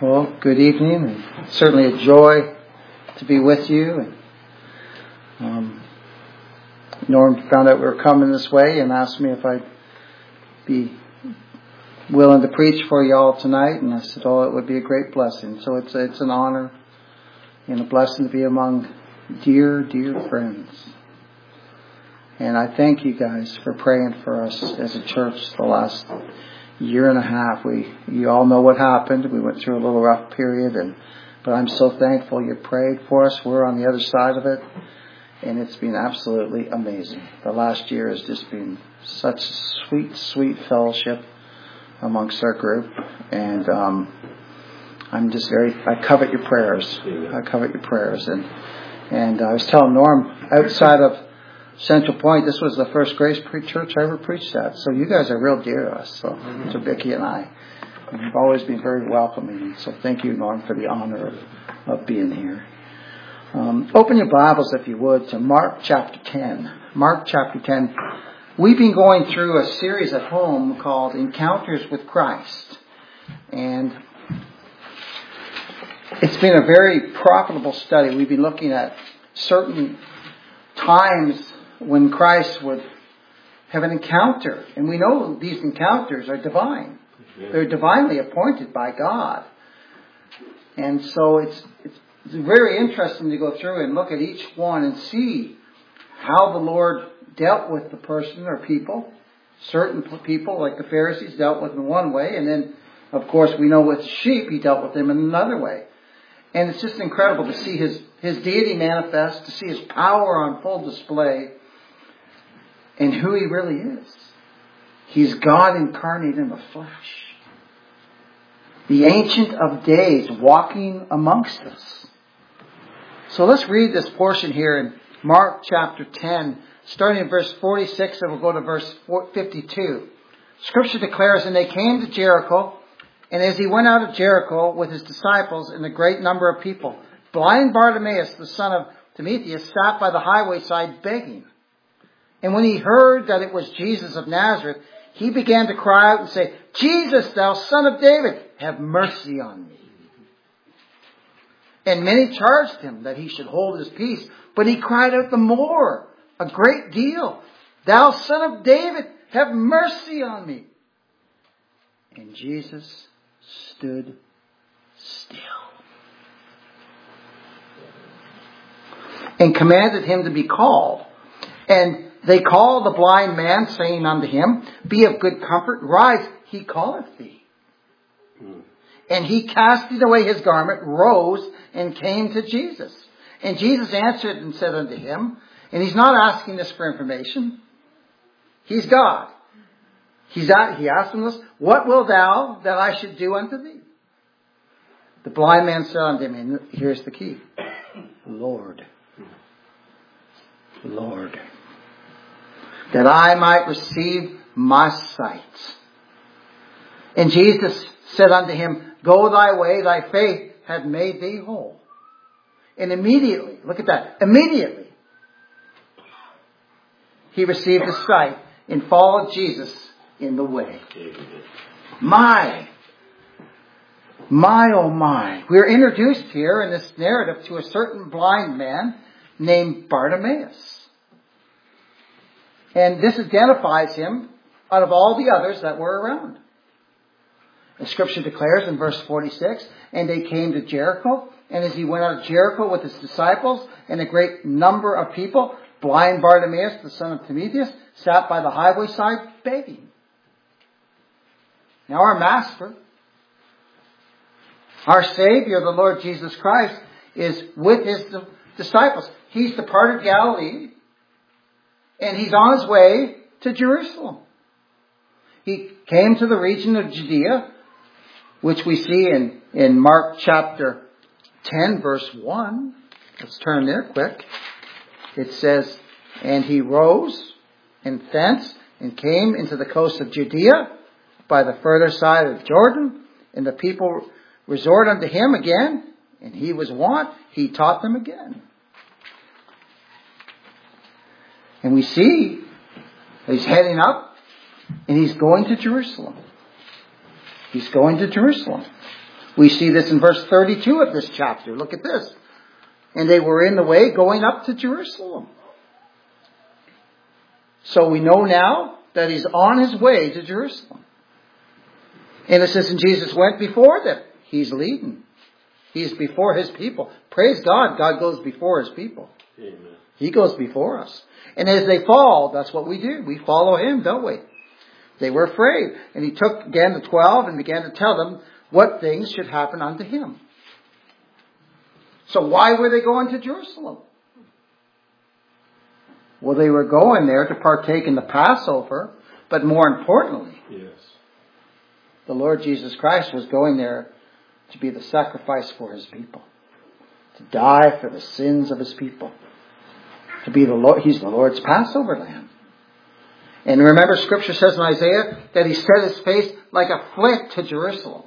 Well, good evening. And certainly a joy to be with you. And Norm found out we were coming this way and asked me if I'd be willing to preach for you all tonight. And I said, oh, it would be a great blessing. So it's an honor and a blessing to be among dear, dear friends. And I thank you guys for praying for us as a church the last year and a half. You all know what happened. We went through a little rough period, but I'm so thankful you prayed for us. We're on the other side of it, and it's been absolutely amazing. The last year has just been such sweet, sweet fellowship amongst our group, and I'm just I covet your prayers. I covet your prayers, and I was telling Norm, outside of Central Point, this was the first Grace Church I ever preached at. So you guys are real dear to us. So to Vicki and I, you've always been very welcoming. So thank you, Norm, for the honor of being here. Open your Bibles, if you would, to Mark chapter 10. Mark chapter 10. We've been going through a series at home called Encounters with Christ. And it's been a very profitable study. We've been looking at certain times when Christ would have an encounter. And we know these encounters are divine. They're divinely appointed by God. And so it's very interesting to go through and look at each one and see how the Lord dealt with the person or people. Certain people, like the Pharisees, dealt with in one way. And then, of course, we know with sheep, he dealt with them in another way. And it's just incredible to see his deity manifest, to see his power on full display, and who he really is. He's God incarnate in the flesh. The Ancient of Days walking amongst us. So let's read this portion here in Mark chapter 10, starting in verse 46, and we'll go to verse 52. Scripture declares, and they came to Jericho, and as he went out of Jericho with his disciples and a great number of people, blind Bartimaeus, the son of Timaeus, sat by the highway side begging. And when he heard that it was Jesus of Nazareth, he began to cry out and say, Jesus, thou son of David, have mercy on me. And many charged him that he should hold his peace, but he cried out the more, a great deal, thou son of David, have mercy on me. And Jesus stood still and commanded him to be called. And they called the blind man, saying unto him, be of good comfort, rise, he calleth thee. And he, casting away his garment, rose and came to Jesus. And Jesus answered and said unto him, and he's not asking this for information. He's God. He asked him this, what wilt thou that I should do unto thee? The blind man said unto him, and here's the key, Lord, that I might receive my sight. And Jesus said unto him, go thy way, thy faith hath made thee whole. And immediately, look at that, immediately, he received his sight and followed Jesus in the way. My, oh my. We're introduced here in this narrative to a certain blind man named Bartimaeus. And this identifies him out of all the others that were around. The scripture declares in verse 46, and they came to Jericho, and as he went out of Jericho with his disciples and a great number of people, blind Bartimaeus, the son of Timaeus, sat by the highway side begging. Now our Master, our Savior, the Lord Jesus Christ, is with his disciples. He's departed Galilee, and he's on his way to Jerusalem. He came to the region of Judea, which we see in Mark chapter 10, verse 1. Let's turn there quick. It says, and he rose and thence and came into the coast of Judea by the further side of Jordan, and the people resort unto him again, and he was wont, he taught them again. And we see he's heading up and he's going to Jerusalem. He's going to Jerusalem. We see this in verse 32 of this chapter. Look at this. And they were in the way going up to Jerusalem. So we know now that he's on his way to Jerusalem. And it says, and Jesus went before them. He's leading. He's before his people. Praise God, God goes before his people. Amen. He goes before us. And as they fall, that's what we do. We follow him, don't we? They were afraid. And he took again the 12 and began to tell them what things should happen unto him. So why were they going to Jerusalem? Well, they were going there to partake in the Passover, but more importantly, Yes. the Lord Jesus Christ was going there to be the sacrifice for his people, to die for the sins of his people, to be the Lord. He's the Lord's Passover lamb. And remember, Scripture says in Isaiah that he set his face like a flint to Jerusalem.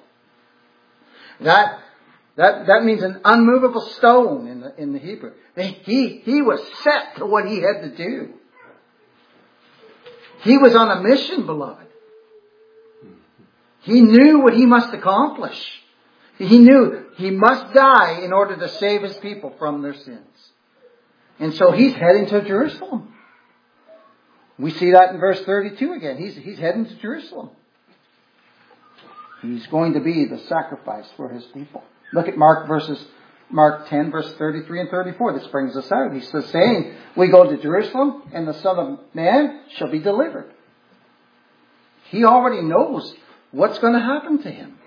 That means an unmovable stone in the Hebrew. He was set to what he had to do. He was on a mission, beloved. He knew what he must accomplish. He knew he must die in order to save his people from their sins. And so he's heading to Jerusalem. We see that in verse 32 again. He's heading to Jerusalem. He's going to be the sacrifice for his people. Look at Mark 10, verse 33 and 34. This brings us out. He says, saying, we go to Jerusalem, and the Son of Man shall be delivered. He already knows what's going to happen to him.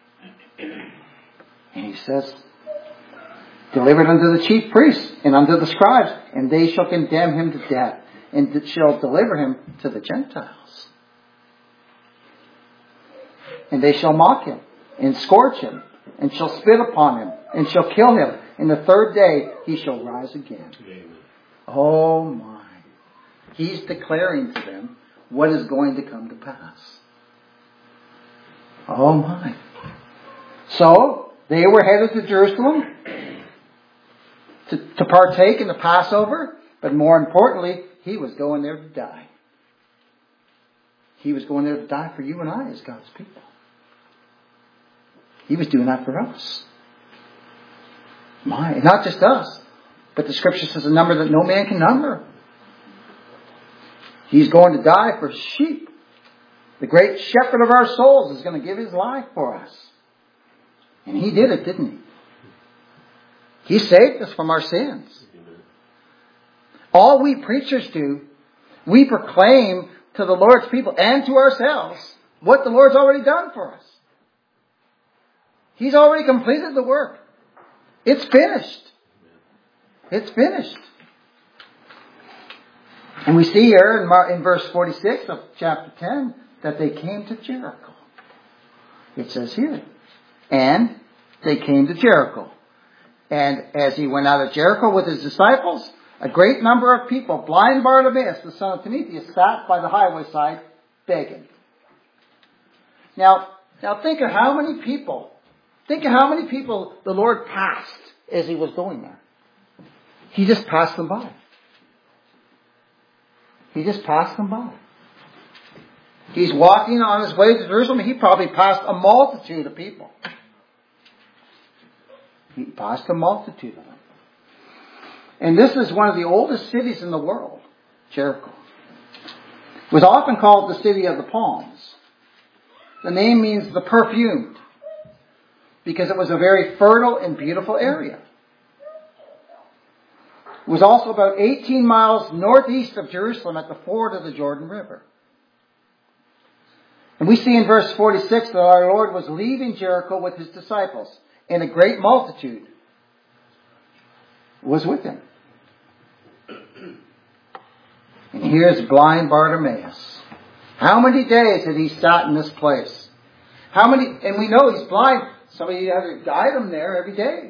And he says, delivered unto the chief priests and unto the scribes, and they shall condemn him to death, and shall deliver him to the Gentiles. And they shall mock him, and scourge him, and shall spit upon him, and shall kill him. And the third day he shall rise again. Amen. Oh my. He's declaring to them what is going to come to pass. Oh my. So, they were headed to Jerusalem to partake in the Passover, but more importantly, he was going there to die. He was going there to die for you and I as God's people. He was doing that for us. My, not just us, but the Scripture says a number that no man can number. He's going to die for sheep. The great shepherd of our souls is going to give his life for us. And he did it, didn't he? He saved us from our sins. All we preachers do, we proclaim to the Lord's people and to ourselves what the Lord's already done for us. He's already completed the work. It's finished. It's finished. And we see here in verse 46 of chapter 10 that they came to Jericho. It says here, and they came to Jericho. And as he went out of Jericho with his disciples, a great number of people, blind Bartimaeus, the son of Timaeus, sat by the highway side begging. Now think of how many people the Lord passed as he was going there. He just passed them by. He just passed them by. He's walking on his way to Jerusalem. He probably passed a multitude of people. He passed a multitude of them. And this is one of the oldest cities in the world, Jericho. It was often called the city of the palms. The name means the perfumed, because it was a very fertile and beautiful area. It was also about 18 miles northeast of Jerusalem at the ford of the Jordan River. And we see in verse 46 that our Lord was leaving Jericho with his disciples, and a great multitude was with him. And here's blind Bartimaeus. How many days had he sat in this place? And we know he's blind. Somebody had to guide him there every day.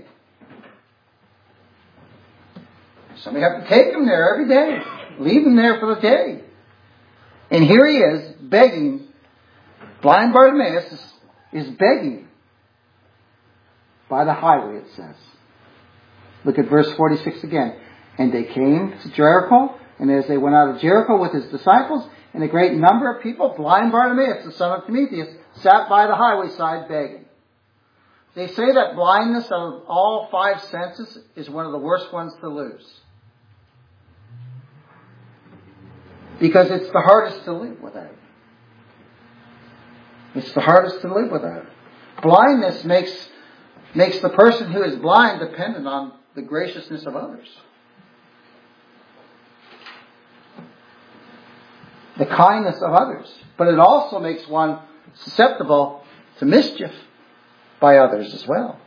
Somebody had to take him there every day. Leave him there for the day. And here he is begging. Blind Bartimaeus is begging by the highway, it says. Look at verse 46 again. And they came to Jericho, and as they went out of Jericho with his disciples, and a great number of people, blind Bartimaeus, the son of Timaeus, sat by the highway side begging. They say that blindness of all 5 senses is one of the worst ones to lose. Because it's the hardest to live without. It's the hardest to live without. Blindness makes the person who is blind dependent on the graciousness of others. The kindness of others. But it also makes one susceptible to mischief by others as well.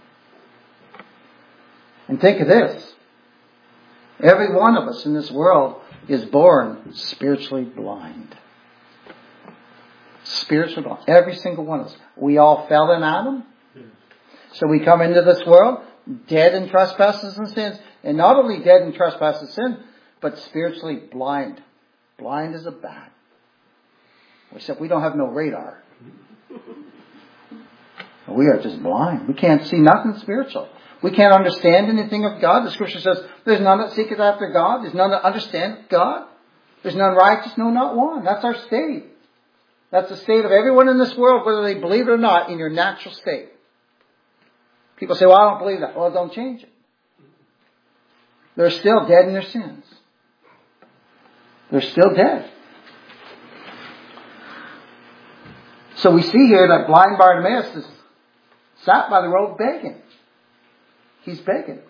And think of this. Every one of us in this world is born spiritually blind. Spiritually blind. Every single one of us. We all fell in Adam. So we come into this world dead in trespasses and sins. And not only dead in trespasses and sin, but spiritually blind. Blind as a bat. Except we don't have no radar. We are just blind. We can't see nothing spiritual. We can't understand anything of God. The Scripture says, there's none that seeketh after God. There's none that understandeth God. There's none righteous, no, not one. That's our state. That's the state of everyone in this world, whether they believe it or not, in your natural state. People say, well, I don't believe that. Well, don't change it. They're still dead in their sins. They're still dead. So we see here that blind Bartimaeus is sat by the road begging. He's begging.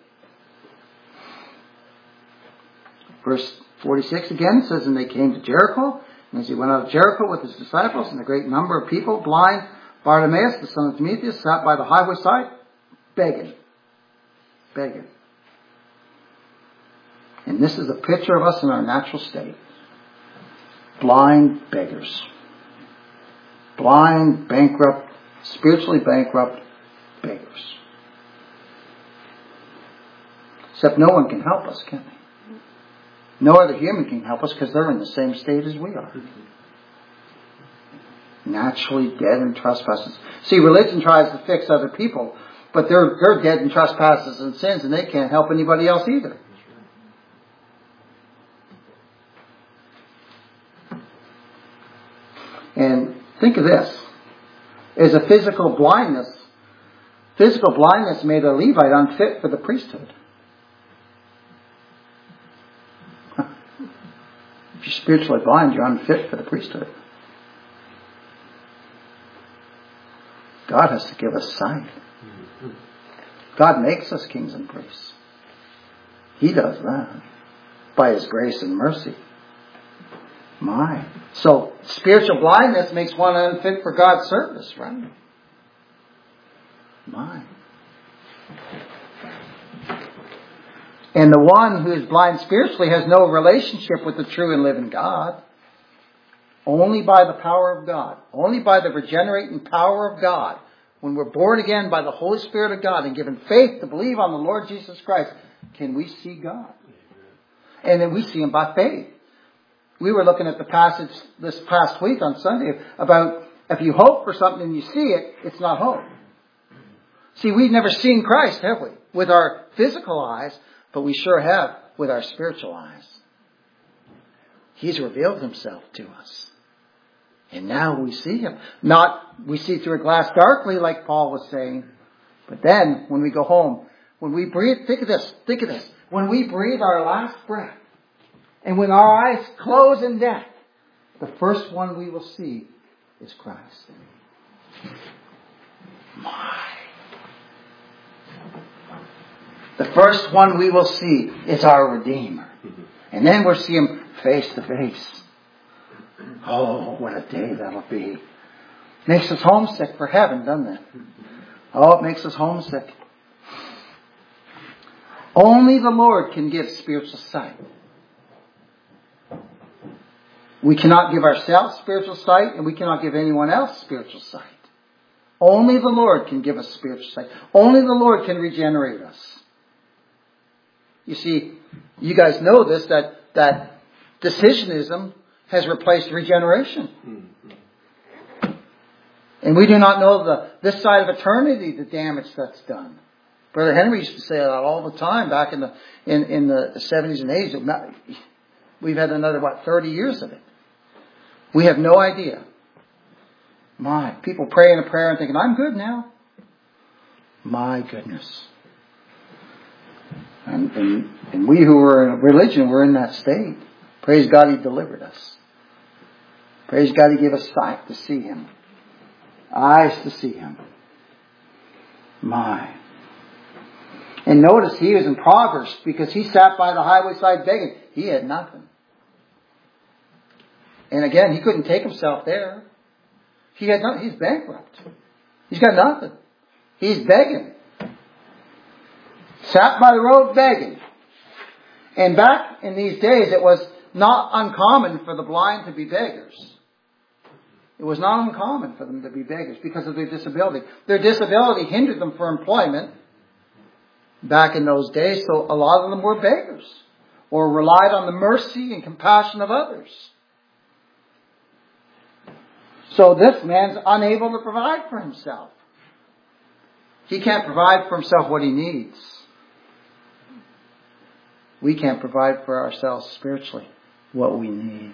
Verse 46 again says, and they came to Jericho. And as he went out of Jericho with his disciples and a great number of people, blind Bartimaeus, the son of Timaeus, sat by the highway side begging. Begging. And this is a picture of us in our natural state. Blind beggars. Blind, bankrupt, spiritually bankrupt beggars. Except no one can help us, can they? No other human can help us because they're in the same state as we are. Naturally dead in trespasses. See, religion tries to fix other people, but they're dead in trespasses and sins, and they can't help anybody else either. And think of this. As a physical blindness made a Levite unfit for the priesthood. If you're spiritually blind, you're unfit for the priesthood. God has to give us sight. God makes us kings and priests. He does that by His grace and mercy. My. So, spiritual blindness makes one unfit for God's service, right? My. And the one who is blind spiritually has no relationship with the true and living God. Only by the power of God. Only by the regenerating power of God. When we're born again by the Holy Spirit of God and given faith to believe on the Lord Jesus Christ, can we see God. And then we see Him by faith. We were looking at the passage this past week on Sunday about if you hope for something and you see it, it's not hope. See, we've never seen Christ, have we? With our physical eyes, but we sure have with our spiritual eyes. He's revealed Himself to us. And now we see Him. Not we see through a glass darkly like Paul was saying, but then when we go home, when we breathe, think of this. When we breathe our last breath, and when our eyes close in death, the first one we will see is Christ. My. The first one we will see is our Redeemer. And then we'll see Him face to face. Oh, what a day that'll be. Makes us homesick for heaven, doesn't it? Oh, it makes us homesick. Only the Lord can give spiritual sight. We cannot give ourselves spiritual sight, and we cannot give anyone else spiritual sight. Only the Lord can give us spiritual sight. Only the Lord can regenerate us. You see, you guys know this, that decisionism has replaced regeneration. And we do not know this side of eternity the damage that's done. Brother Henry used to say that all the time back in the 70s and 80s. We've had another, 30 years of it. We have no idea. My, people praying a prayer and thinking, I'm good now. My goodness. And we who were in religion were in that state. Praise God He delivered us. Praise God He gave us sight to see Him. Eyes to see Him. My. And notice he was impoverished because he sat by the highway side begging. He had nothing. And again, he couldn't take himself there. He had nothing. He's bankrupt. He's got nothing. He's begging. Sat by the road begging. And back in these days, it was not uncommon for the blind to be beggars. It was not uncommon for them to be beggars because of their disability. Their disability hindered them from employment back in those days, so a lot of them were beggars or relied on the mercy and compassion of others. So this man's unable to provide for himself. He can't provide for himself what he needs. We can't provide for ourselves spiritually what we need.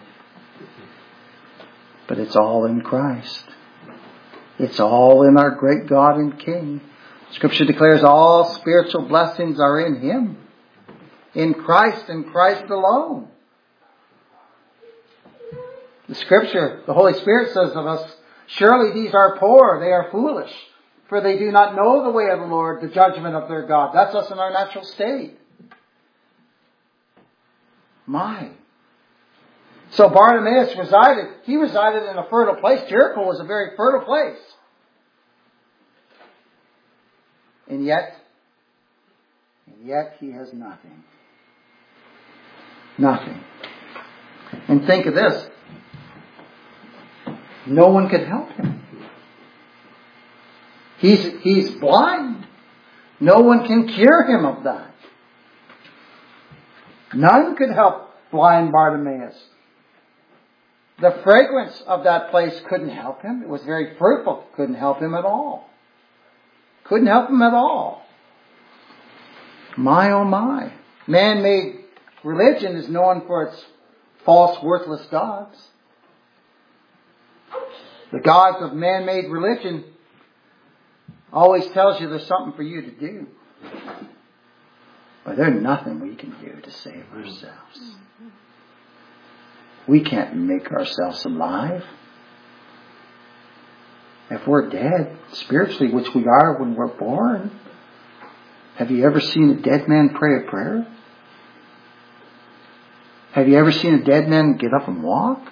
But it's all in Christ. It's all in our great God and King. Scripture declares all spiritual blessings are in Him. In Christ and Christ alone. The Scripture, the Holy Spirit says of us, surely these are poor, they are foolish, for they do not know the way of the Lord, the judgment of their God. That's us in our natural state. My. So Bartimaeus resided in a fertile place. Jericho was a very fertile place. And yet he has nothing. Nothing. And think of this. No one could help him. He's blind. No one can cure him of that. None could help blind Bartimaeus. The fragrance of that place couldn't help him. It was very fruitful. Couldn't help him at all. Couldn't help him at all. My, oh my. Man-made religion is known for its false, worthless gods. The gods of man-made religion always tells you there's something for you to do. But there's nothing we can do to save ourselves. We can't make ourselves alive. If we're dead, spiritually, which we are when we're born, have you ever seen a dead man pray a prayer? Have you ever seen a dead man get up and walk?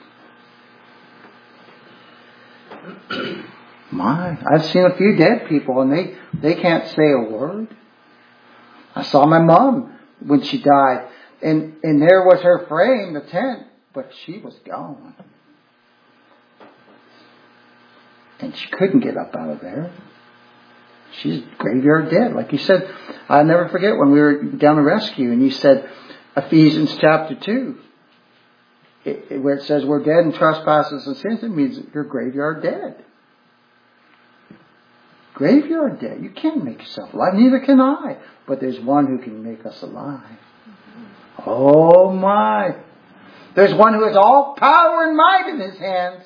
I've seen a few dead people and they can't say a word. I saw my mom when she died and there was her frame, the tent, but she was gone. And she couldn't get up out of there. She's graveyard dead. Like you said, I'll never forget when we were down to rescue and you said Ephesians chapter 2. Where it says we're dead in trespasses and sins, it means you're graveyard dead. Graveyard dead. You can't make yourself alive. Neither can I. But there's one who can make us alive. Oh my. There's one who has all power and might in His hands.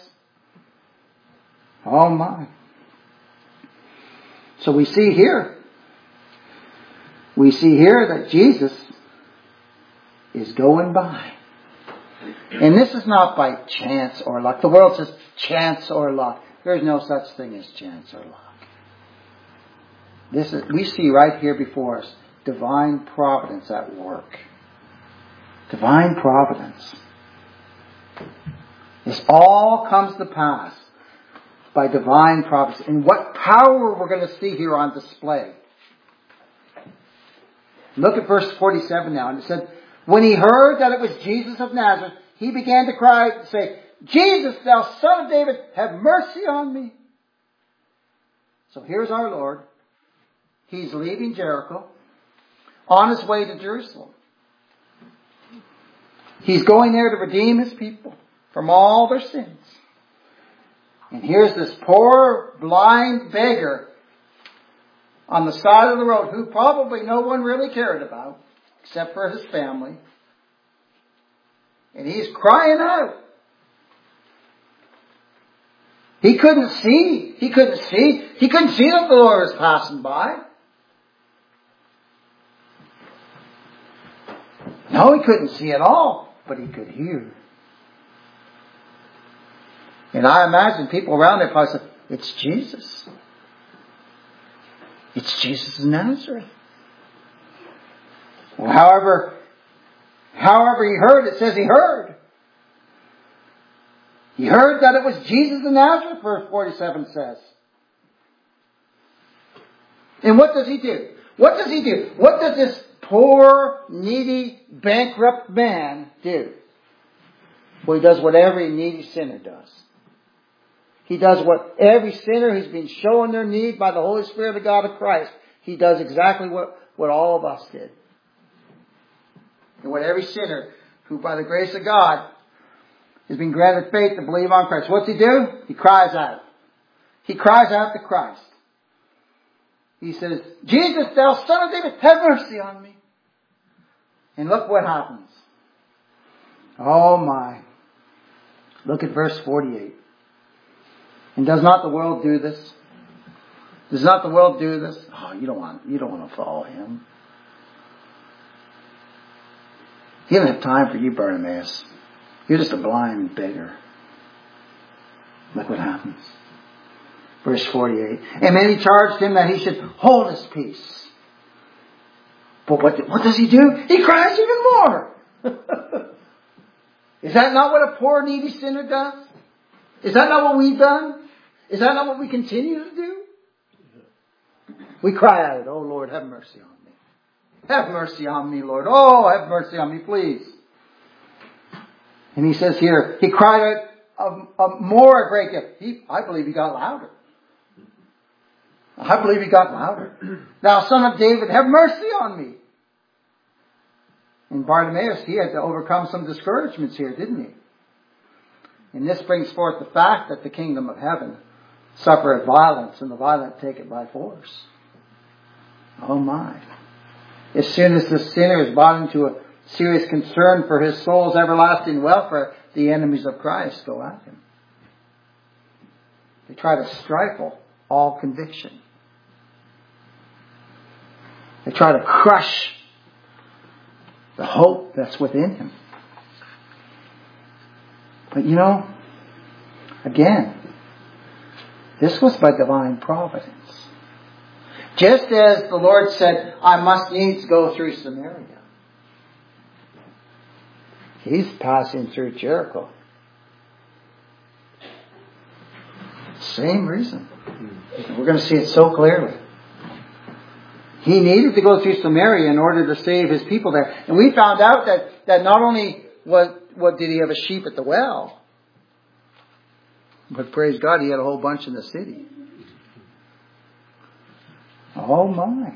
Oh my. So we see here that Jesus is going by. And this is not by chance or luck. The world says chance or luck. There's no such thing as chance or luck. We see right here before us divine providence at work. Divine providence. This all comes to pass by divine providence. And what power we're going to see here on display. Look at verse 47 now. And it said, when he heard that it was Jesus of Nazareth, he began to cry and say, Jesus, thou Son of David, have mercy on me. So here's our Lord. He's leaving Jericho on his way to Jerusalem. He's going there to redeem His people from all their sins. And here's this poor, blind beggar on the side of the road who probably no one really cared about except for his family. And he's crying out. He couldn't see that the Lord was passing by. No, he couldn't see at all, but he could hear. And I imagine people around there probably said, it's Jesus. It's Jesus of Nazareth. Well, however he heard, it says he heard. He heard that it was Jesus of Nazareth, verse 47 says. And what does he do? What does he do? What does this poor, needy, bankrupt man do? Well, he does what every needy sinner does. He does what every sinner who's been shown their need by the Holy Spirit of God of Christ, he does exactly what all of us did. And what every sinner who by the grace of God has been granted faith to believe on Christ. What's he do? He cries out. He cries out to Christ. He says, Jesus, thou son of David, have mercy on me. And look what happens. Oh my. Look at verse 48. And does not the world do this? Does not the world do this? Oh, you don't want to follow him. He doesn't have time for you, Bartimaeus. You're just a blind beggar. Look what happens. Verse 48. And then he charged him that he should hold his peace. But what does he do? He cries even more. Is that not what a poor needy sinner does? Is that not what we've done? Is that not what we continue to do? We cry out, oh Lord, have mercy on me. Have mercy on me, Lord. Oh, have mercy on me, please. And he says here, he cried out a great deal. I believe he got louder. I believe he got louder. Thou son of David, have mercy on me. And Bartimaeus, he had to overcome some discouragements here, didn't he? And this brings forth the fact that the kingdom of heaven suffereth violence, and the violent take it by force. Oh my. As soon as the sinner is brought into a serious concern for his soul's everlasting welfare, the enemies of Christ go at him. They try to stifle all conviction. They try to crush the hope that's within him. But you know, again, this was by divine providence. Just as the Lord said, I must needs go through Samaria. He's passing through Jericho. Same reason. We're going to see it so clearly. He needed to go through Samaria in order to save his people there. And we found out that not only what did he have a sheep at the well, but praise God, he had a whole bunch in the city. Oh my.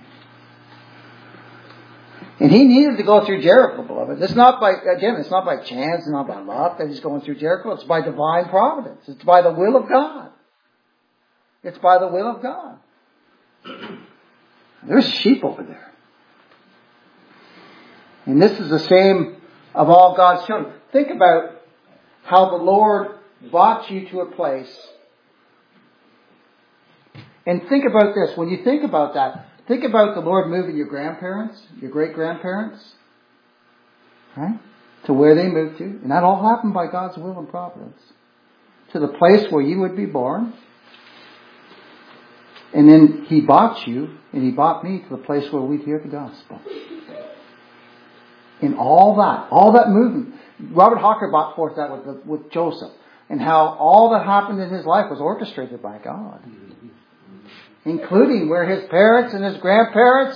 And he needed to go through Jericho, beloved. It's not by chance, it's not by luck that he's going through Jericho. It's by divine providence. It's by the will of God. It's by the will of God. There's sheep over there. And this is the same of all God's children. Think about how the Lord brought you to a place. And think about this. When you think about that, think about the Lord moving your grandparents, your great-grandparents, right? To where they moved to. And that all happened by God's will and providence. To the place where you would be born. And then he bought you, and he bought me to the place where we'd hear the gospel. In all that movement. Robert Hawker brought forth that with Joseph. And how all that happened in his life was orchestrated by God. Including where his parents and his grandparents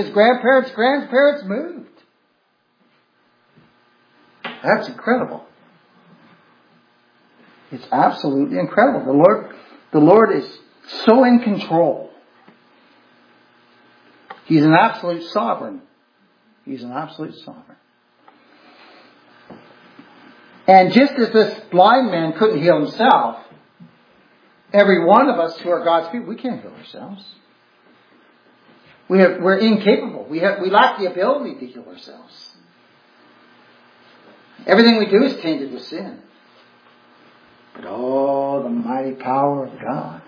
moved. That's incredible. It's absolutely incredible. The Lord is so in control. He's an absolute sovereign. He's an absolute sovereign. And just as this blind man couldn't heal himself, every one of us who are God's people, we can't heal ourselves. We're incapable. We lack the ability to heal ourselves. Everything we do is tainted with sin. But oh, the mighty power of God.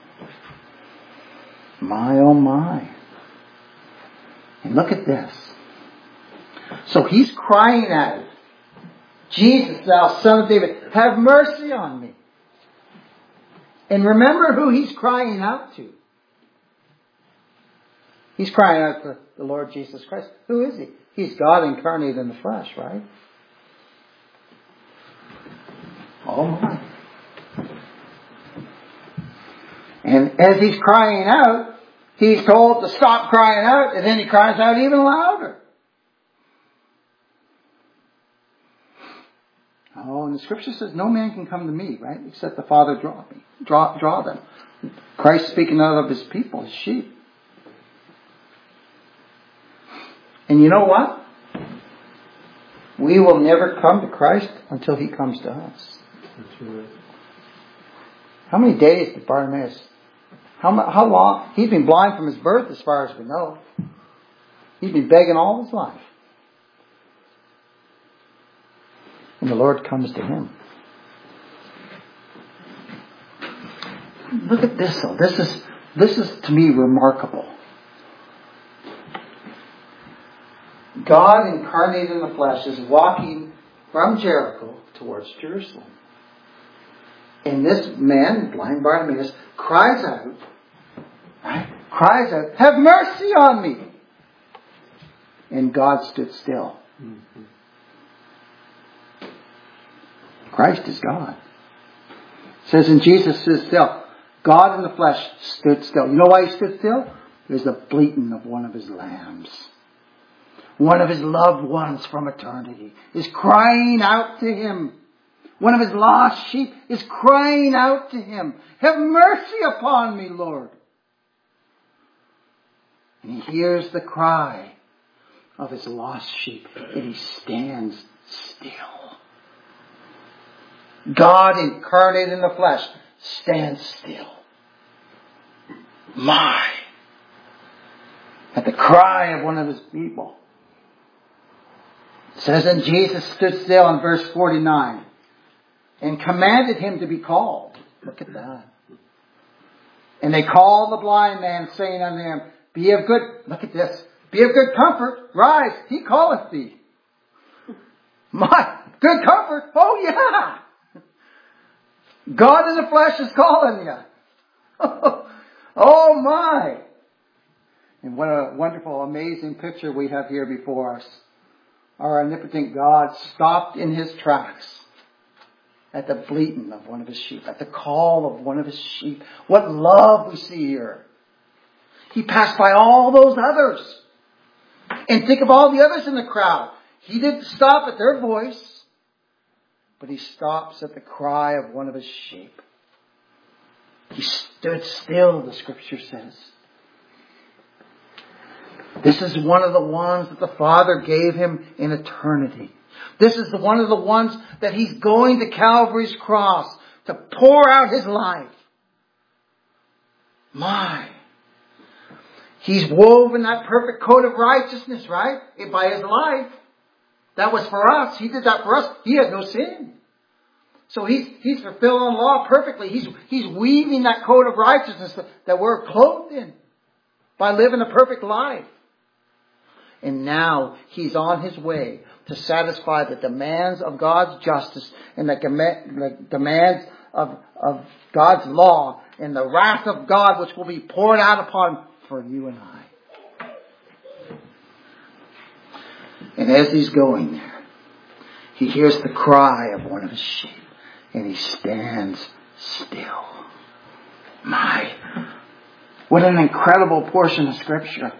My, oh my. And look at this. So he's crying out, Jesus, thou Son of David, have mercy on me. And remember who he's crying out to. He's crying out to the Lord Jesus Christ. Who is he? He's God incarnate in the flesh, right? Oh my. And as he's crying out, he's told to stop crying out, and then he cries out even louder. Oh, and the scripture says, no man can come to me, right? Except the Father draw them. Christ speaking out of his people, his sheep. And you know what? We will never come to Christ until he comes to us. That's right. How many days did Bartimaeus? How long? He's been blind from his birth as far as we know. He's been begging all his life. And the Lord comes to him. Look at this though. This is to me remarkable. God incarnate in the flesh is walking from Jericho towards Jerusalem. And this man, blind Bartimaeus, cries out, right? Cries out, have mercy on me. And God stood still. Mm-hmm. Christ is God. It says, and Jesus stood still. God in the flesh stood still. You know why he stood still? There's the bleating of one of his lambs. One of his loved ones from eternity is crying out to him. One of his lost sheep is crying out to him. Have mercy upon me, Lord. And he hears the cry of his lost sheep, and he stands still. God incarnate in the flesh stands still. My! At the cry of one of his people. It says, and Jesus stood still in verse 49 and commanded him to be called. Look at that. And they called the blind man, saying unto him, be of good, look at this, be of good comfort, rise, he calleth thee. My, good comfort, oh yeah. God in the flesh is calling you. Oh my. And what a wonderful, amazing picture we have here before us. Our omnipotent God stopped in his tracks at the bleating of one of his sheep, at the call of one of his sheep. What love we see here. He passed by all those others. And think of all the others in the crowd. He didn't stop at their voice, but he stops at the cry of one of his sheep. He stood still, the scripture says. This is one of the ones that the Father gave him in eternity. This is one of the ones that he's going to Calvary's cross to pour out his life. My. He's woven that perfect coat of righteousness, right? By his life. That was for us. He did that for us. He had no sin. So he's fulfilling the law perfectly. He's weaving that coat of righteousness that we're clothed in by living a perfect life. And now he's on his way to satisfy the demands of God's justice and the demands of God's law and the wrath of God which will be poured out upon for you and I. And as he's going there, he hears the cry of one of his sheep and he stands still. My, what an incredible portion of Scripture.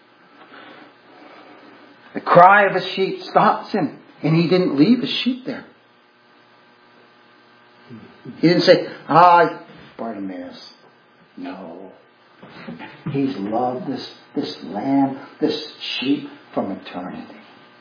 The cry of his sheep stops him. And he didn't leave his sheep there. He didn't say, Bartimaeus. No. He's loved this lamb, this sheep from eternity.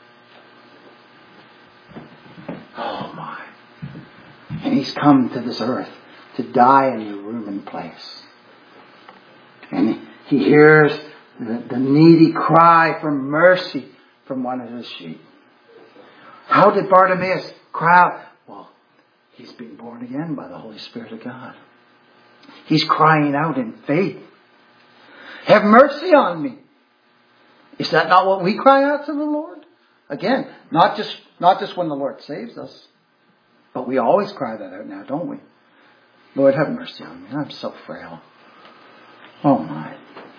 Oh my. And he's come to this earth to die in your room and place. And he hears the needy cry for mercy from one of his sheep. How did Bartimaeus cry out? Well, he's been born again by the Holy Spirit of God. He's crying out in faith. Have mercy on me. Is that not what we cry out to the Lord? Again, not just when the Lord saves us, but we always cry that out now, don't we? Lord, have mercy on me. I'm so frail. Oh my.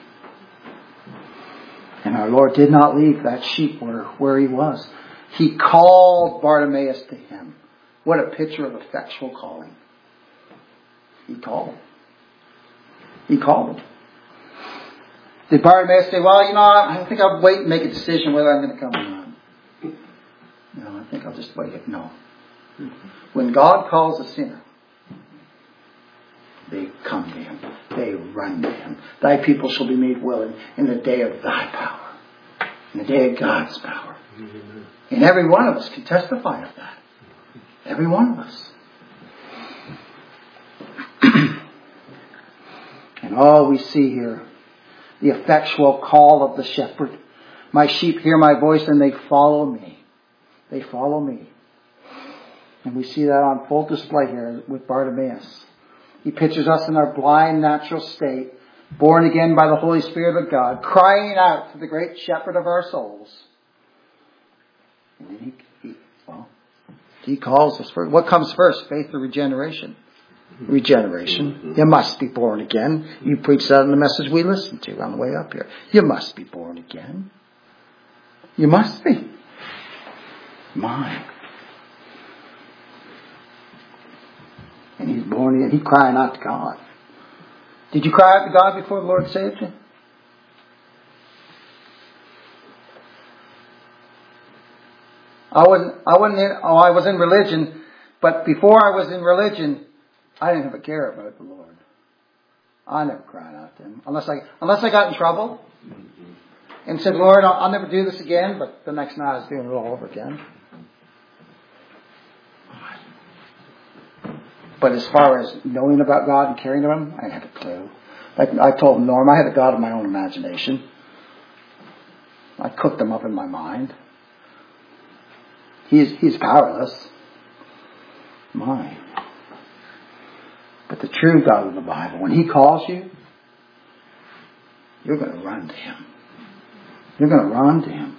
And our Lord did not leave that sheep where he was. He called Bartimaeus to him. What a picture of effectual calling. He called him. He called him. Did Bartimaeus say, well, I think I'll wait and make a decision whether I'm going to come or not? No, I think I'll just wait. No. When God calls a sinner, they come to him. They run to him. Thy people shall be made willing in the day of thy power. In the day of God's power. And every one of us can testify of that. Every one of us. And all we see here, the effectual call of the shepherd. My sheep hear my voice and they follow me. They follow me. And we see that on full display here with Bartimaeus. He pictures us in our blind natural state, born again by the Holy Spirit of God, crying out to the great shepherd of our souls. And then he calls us first. What comes first, faith or regeneration? Regeneration. You must be born again. You preached that in the message we listened to on the way up here. You must be born again. You must be. Mine. And he's born again. He's crying out to God. Did you cry out to God before the Lord saved you? I was in religion, but before I was in religion, I didn't have a care about the Lord. I never cried out to him. Unless I got in trouble and said, Lord, I'll never do this again, but the next night I was doing it all over again. But as far as knowing about God and caring about him, I didn't have a clue. Like I told Norm, I had a God of my own imagination. I cooked him up in my mind. He's powerless. Mine. But the true God of the Bible, when he calls you, you're going to run to him. You're going to run to him.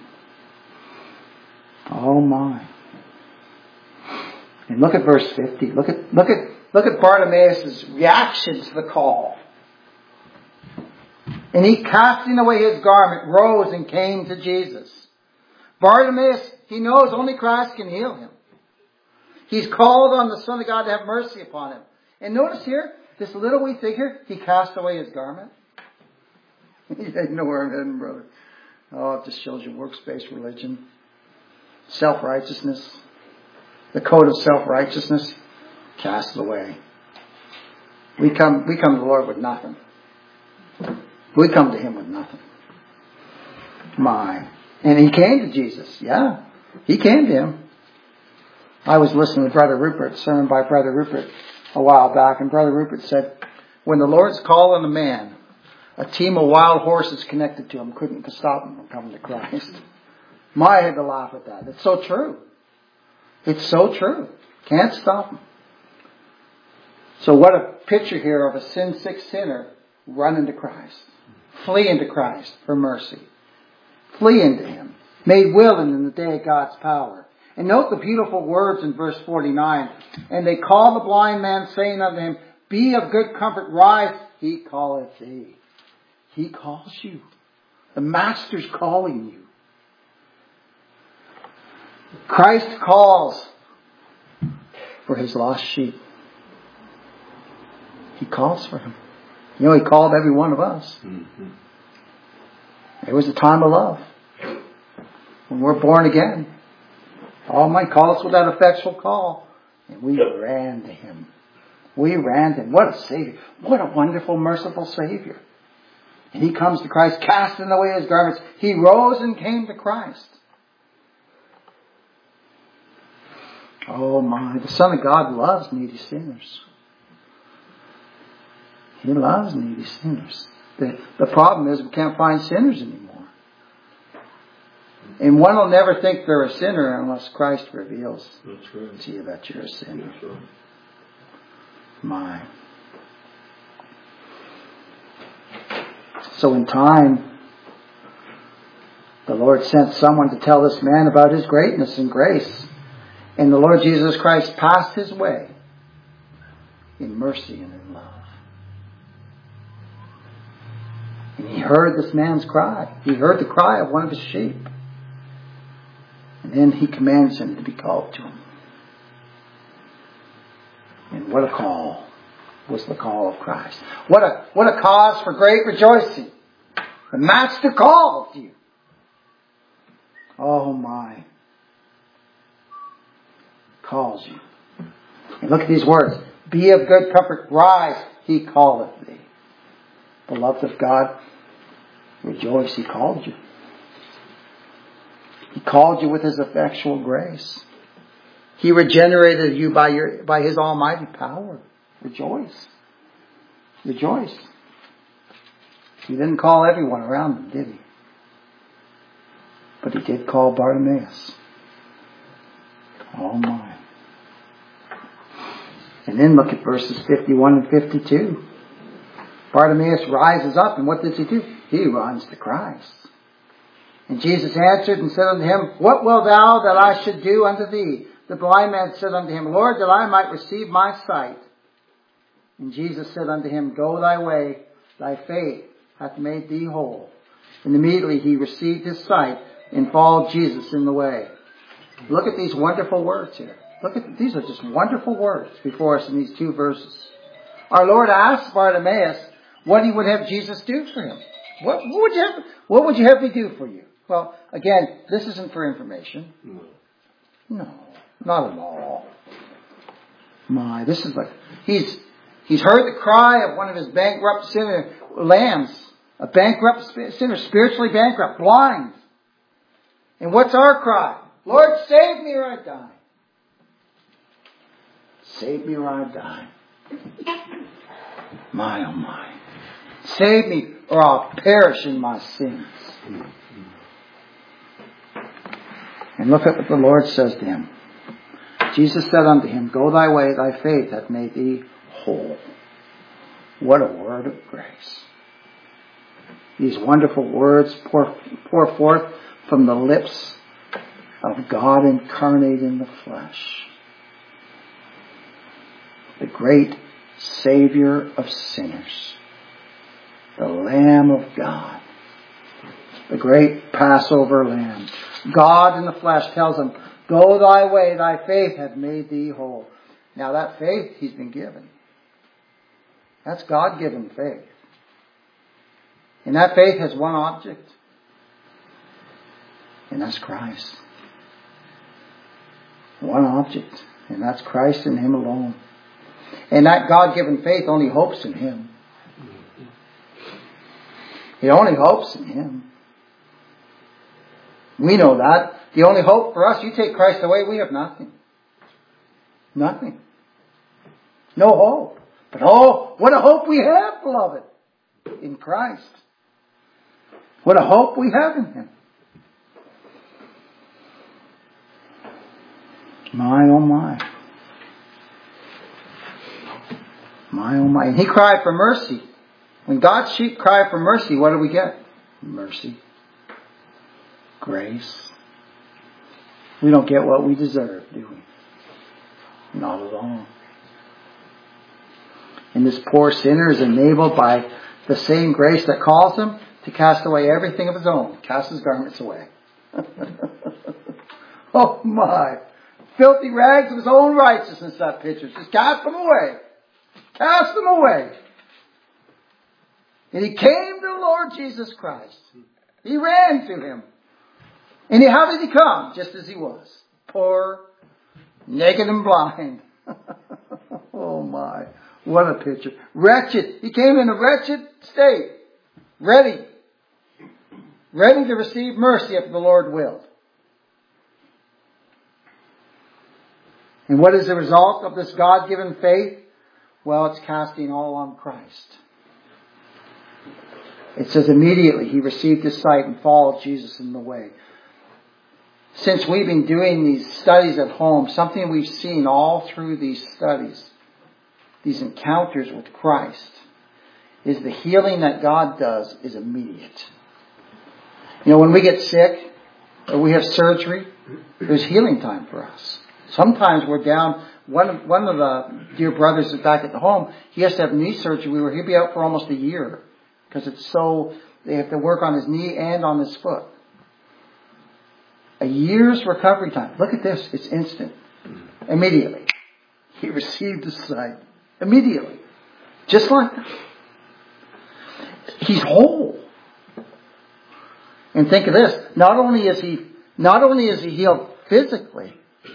Oh my. And look at verse 50. Look at Bartimaeus' reaction to the call. And he, casting away his garment, rose and came to Jesus. Bartimaeus, he knows only Christ can heal him. He's called on the Son of God to have mercy upon him. And notice here, this little wee figure, he cast away his garment. You know where I'm heading, brother. Oh, it just shows you works-based religion. Self-righteousness. The code of self-righteousness. Cast it away. We come to the Lord with nothing. We come to him with nothing. My. And he came to Jesus. Yeah. He came to him. I was listening to Brother Rupert, a sermon by Brother Rupert a while back, and Brother Rupert said, when the Lord's calling a man, a team of wild horses connected to him couldn't stop him from coming to Christ. I had to laugh at that. It's so true. It's so true. Can't stop him. So what a picture here of a sin-sick sinner running to Christ. Fleeing to Christ for mercy. Flee into him. Made willing in the day of God's power. And note the beautiful words in verse 49. And they called the blind man, saying unto him, be of good comfort, rise, he calleth thee. He calls you. The Master's calling you. Christ calls for his lost sheep. He calls for him. You know, he called every one of us. Mm-hmm. It was a time of love. When we're born again. Almighty called us with that effectual call. And we ran to him. We ran to him. What a Savior. What a wonderful, merciful Savior. And he comes to Christ, casting away his garments. He rose and came to Christ. Oh my, the Son of God loves needy sinners. He loves needy sinners. The problem is we can't find sinners anymore. And one will never think they're a sinner unless Christ reveals to you that you're a sinner. Right. My. So in time, the Lord sent someone to tell this man about his greatness and grace. And the Lord Jesus Christ passed his way in mercy and in love. And he heard this man's cry. He heard the cry of one of his sheep. And then he commands him to be called to him. And what a call was the call of Christ. What a cause for great rejoicing. The Master called you. Oh my. Calls you. And look at these words. Be of good comfort. Rise, he calleth thee. Beloved of God, rejoice, he called you. He called you with his effectual grace. He regenerated you by his almighty power. Rejoice. Rejoice. He didn't call everyone around him, did he? But he did call Bartimaeus. Oh my. And then look at verses 51 and 52. Bartimaeus rises up, and what does he do? He runs to Christ. And Jesus answered and said unto him, What wilt thou that I should do unto thee? The blind man said unto him, Lord, that I might receive my sight. And Jesus said unto him, Go thy way, thy faith hath made thee whole. And immediately he received his sight and followed Jesus in the way. Look at these wonderful words here. These are just wonderful words before us in these two verses. Our Lord asked Bartimaeus what he would have Jesus do for him. What would you have me do for you? Well, again, this isn't for information. No, not at all. This is like he's heard the cry of one of his bankrupt lambs, a bankrupt sinner, spiritually bankrupt, blind. And what's our cry? Lord, save me or I die. Save me or I die. My, oh my. Save me or I'll perish in my sins. And look at what the Lord says to him. Jesus said unto him, Go thy way, thy faith hath made thee whole. What a word of grace. These wonderful words pour forth from the lips of God incarnate in the flesh. The great Savior of sinners. The Lamb of God. The great Passover Lamb. God in the flesh tells him, Go thy way, thy faith hath made thee whole. Now that faith he's been given. That's God-given faith. And that faith has one object. And that's Christ. One object. And that's Christ and him alone. And that God-given faith only hopes in him. It only hopes in him. We know that. The only hope for us, you take Christ away, we have nothing. Nothing. No hope. But oh, what a hope we have, beloved, in Christ. What a hope we have in him. My, oh my. My, oh my. And he cried for mercy. When God's sheep cry for mercy, what do we get? Mercy. Grace. We don't get what we deserve, do we? Not at all. And this poor sinner is enabled by the same grace that calls him to cast away everything of his own. Cast his garments away. Oh my. Filthy rags of his own righteousness, that picture. Just cast them away. Cast them away. And he came to the Lord Jesus Christ. He ran to him. And how did he come? Just as he was. Poor, naked and blind. Oh my. What a picture. Wretched. He came in a wretched state. Ready. Ready to receive mercy if the Lord willed. And what is the result of this God-given faith? Well, it's casting all on Christ. It says immediately he received his sight and followed Jesus in the way. Since we've been doing these studies at home, something we've seen all through these studies, these encounters with Christ, is the healing that God does is immediate. You know, when we get sick or we have surgery, there's healing time for us. Sometimes we're down. One of the dear brothers is back at the home. He has to have knee surgery. He'll be out for almost a year because they have to work on his knee and on his foot. A year's recovery time. Look at this. It's instant. Immediately. He received his sight. Immediately. Just like that. He's whole. And think of this. Not only is he healed physically,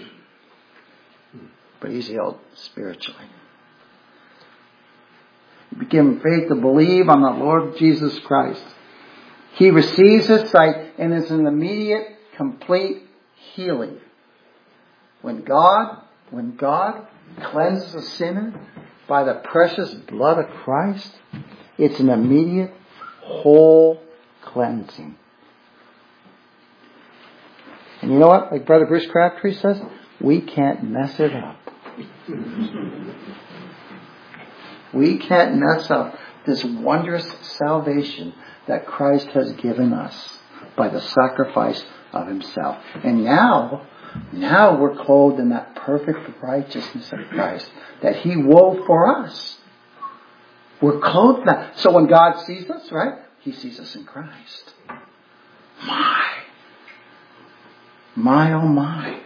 but he's healed spiritually. He given faith to believe on the Lord Jesus Christ. He receives his sight and is an immediate, complete healing. When God cleanses a sinner by the precious blood of Christ, it's an immediate, whole cleansing. And you know what? Like Brother Bruce Crabtree says, we can't mess it up. We can't mess up this wondrous salvation that Christ has given us by the sacrifice of himself. And now we're clothed in that perfect righteousness of Christ that he wove for us. We're clothed in that. So when God sees us, right, he sees us in Christ. My, oh my.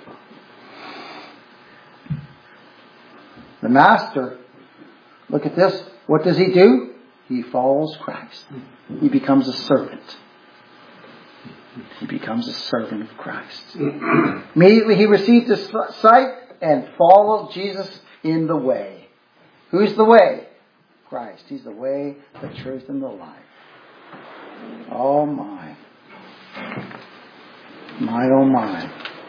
The Master, look at this. What does he do? He follows Christ. He becomes a servant. He becomes a servant of Christ. Immediately he received his sight and followed Jesus in the way. Who's the way? Christ. He's the way, the truth, and the life. Oh my. My, oh my.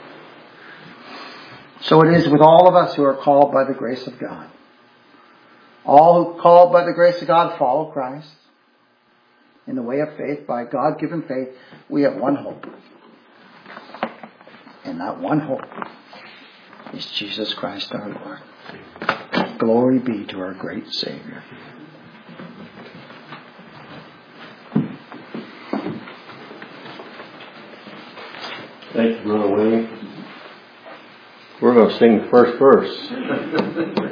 So it is with all of us who are called by the grace of God. All who called by the grace of God follow Christ. In the way of faith, by God-given faith, we have one hope. And that one hope is Jesus Christ our Lord. Glory be to our great Savior. Thank you, Brother Wayne. We're going to sing the first verse.